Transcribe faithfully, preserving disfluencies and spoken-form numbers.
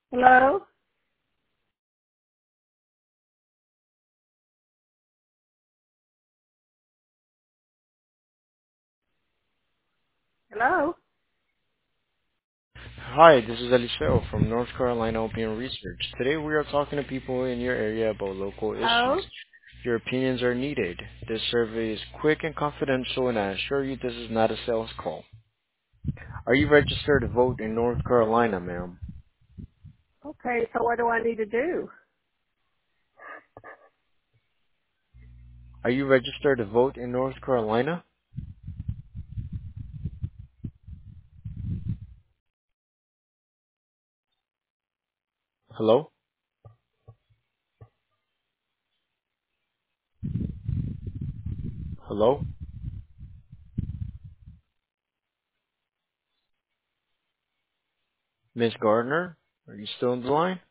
Hello? Hello? Hi, this is Eliseo from North Carolina Opium Research. Today we are talking to people in your area about local issues. Hello? Your opinions are needed. This survey is quick and confidential, and I assure you this is not a sales call. Are you registered to vote in North Carolina, ma'am? Okay, so what do I need to do? Are you registered to vote in North Carolina? Hello? Hello? Miss Gardner? Are you still on the line?